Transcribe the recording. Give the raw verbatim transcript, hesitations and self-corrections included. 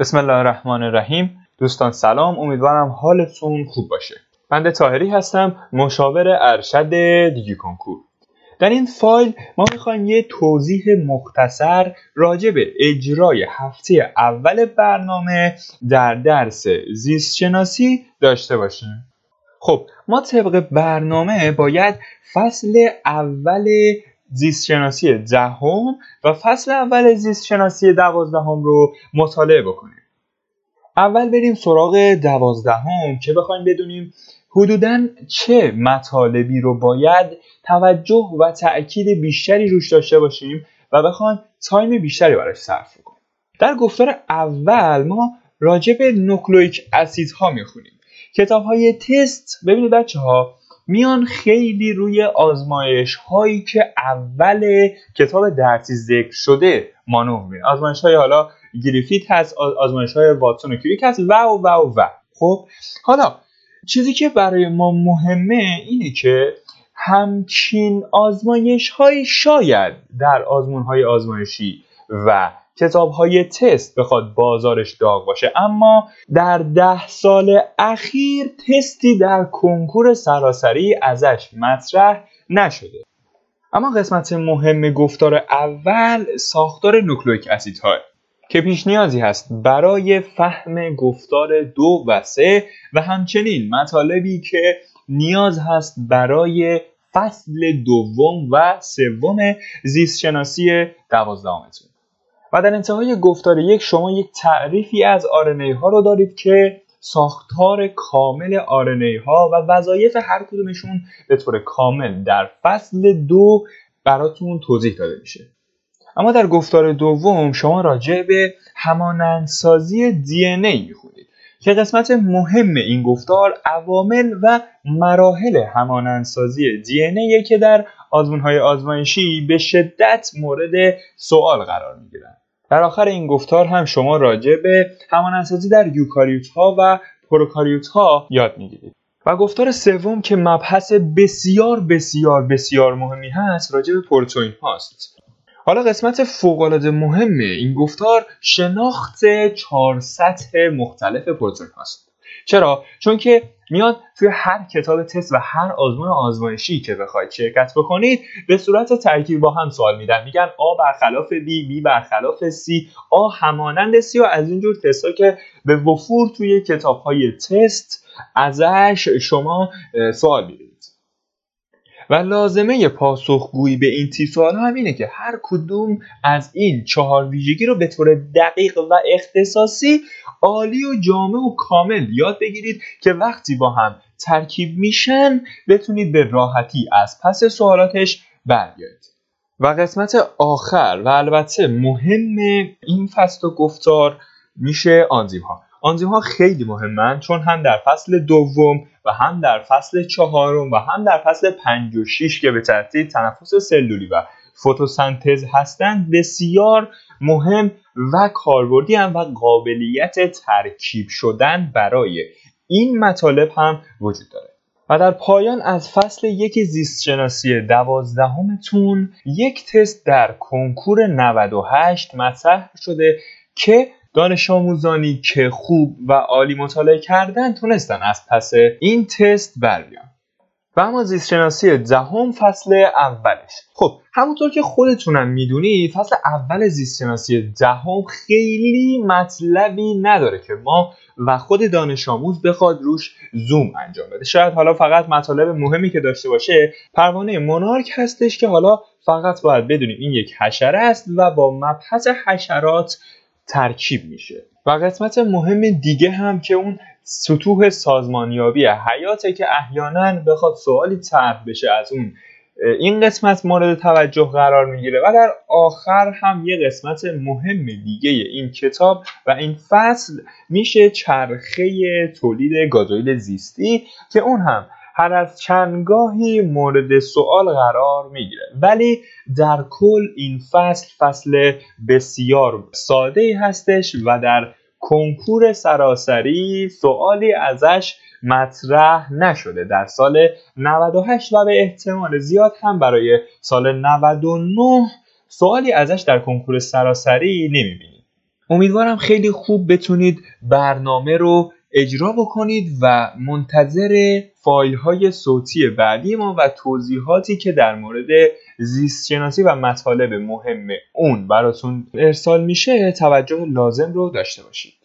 بسم الله الرحمن الرحیم. دوستان سلام، امیدوارم حالتون خوب باشه. بنده طاهری هستم، مشاور ارشد دیجی کنکور. در این فایل ما میخوایم یه توضیح مختصر راجع به اجرای هفته اول برنامه در درس زیست شناسی داشته باشیم. خب ما طبق برنامه باید فصل اول زیست شناسی دهم و فصل اول زیست شناسی دوازدهم رو مطالعه بکنیم. اول بریم سراغ دوازدهم که بخوایم بدونیم حدوداً چه مطالبی رو باید توجه و تأکید بیشتری روش داشته باشیم و بخوایم تایم بیشتری براش صرف کنیم. در گفتار اول ما راجع به نوکلئیک اسیدها میخونیم. کتاب‌های تست ببینید بچه‌ها میان خیلی روی آزمایش هایی که اول کتاب درسی ذکر شده مانور میرن. آزمایش های حالا گریفیت هست، آزمایش های واتسون و کریک هست و و و و خب حالا چیزی که برای ما مهمه اینه که همچین آزمایش های شاید در آزمون های آزمایشی و کتاب های تست بخواد بازارش داغ باشه، اما در ده سال اخیر تستی در کنکور سراسری ازش مطرح نشده. اما قسمت مهم گفتار اول ساختار نوکلئیک اسیدها که پیش نیازی هست برای فهم گفتار دو و سه و همچنین مطالبی که نیاز هست برای فصل دوم و سوم زیست شناسی دوازدهمتون. و در انتهای گفتار یک شما یک تعریفی از آر ان ای ها رو دارید که ساختار کامل آر ان ای ها و وظایف هر کدومشون به طور کامل در فصل دو براتون توضیح داده میشه. اما در گفتار دوم شما راجع به همانندسازی دی ان ای میخونید که قسمت مهم این گفتار عوامل و مراحل همانندسازی دی ان ای که در آزمون‌های آزمایشی به شدت مورد سوال قرار میگیرن. در آخر این گفتار هم شما راجع به همانندسازی در یوکاریوت ها و پروکاریوت ها یاد میگیرید. و گفتار سوم که مبحث بسیار بسیار بسیار مهمی هست راجع به پروتئین هاست. حالا قسمت فوق‌العاده مهم این گفتار شناخت چهار سطح مختلف پروتئین هاست. چرا؟ چون که میاد توی هر کتاب تست و هر آزمون آزمایشی که بخواید شرکت بکنید به صورت ترکیب با هم سوال میدن، میگن آ برخلاف بی، بی برخلاف سی، آ همانند سی و از اینجور تستا که به وفور توی کتاب‌های تست ازش شما سوال میدید. و لازمه پاسخگویی به این تیپ سوال هم اینه که هر کدوم از این چهار ویژگی رو به طور دقیق و اختصاصی عالی و جامع و کامل یاد بگیرید که وقتی با هم ترکیب میشن بتونید به راحتی از پس سوالاتش برگردید. و قسمت آخر و البته مهم این فصل و گفتار میشه آنزیم ها. آنزیم ها خیلی مهمن چون هم در فصل دوم و هم در فصل چهارم و هم در فصل پنج و شش که به ترتیب تنفس سلولی و فتوسنتز هستند بسیار مهم و کاربردی هم و قابلیت ترکیب شدن برای این مطالب هم وجود داره. و در پایان از فصل یک زیست شناسی دوازدهمتون یک تست در کنکور نود و هشت مطرح شده که دانش آموزانی که خوب و عالی مطالعه کردن تونستن از پس این تست بر بیان. و اما زیست شناسی دهم فصل اولش. خب همونطور که خودتونم میدونید فصل اول زیست شناسی دهم خیلی مطلبی نداره که ما و خود دانش آموز بخواد روش زوم انجام بده. شاید حالا فقط مطالب مهمی که داشته باشه پروانه مونارک هستش که حالا فقط باید بدونیم این یک حشره است و با مبحث حشرات ترکیب میشه. و قسمت مهم دیگه هم که اون سطوح سازمانیابی حیاته که احیانا بخواد سوالی طرح بشه از اون این قسمت مورد توجه قرار میگیره. و در آخر هم یه قسمت مهم دیگه این کتاب و این فصل میشه چرخه تولید گازوئیل زیستی که اون هم هر از چندگاهی مورد سوال قرار میگیره. ولی در کل این فصل فصل بسیار ساده‌ای هستش و در کنکور سراسری سوالی ازش مطرح نشده در سال نود و هشت و به احتمال زیاد هم برای سال نود و نه سوالی ازش در کنکور سراسری نمیبینید. امیدوارم خیلی خوب بتونید برنامه رو اجرا بکنید و منتظر فایل های صوتی بعدی ما و توضیحاتی که در مورد زیست شناسی و مطالب مهم اون براتون ارسال میشه توجه لازم رو داشته باشید.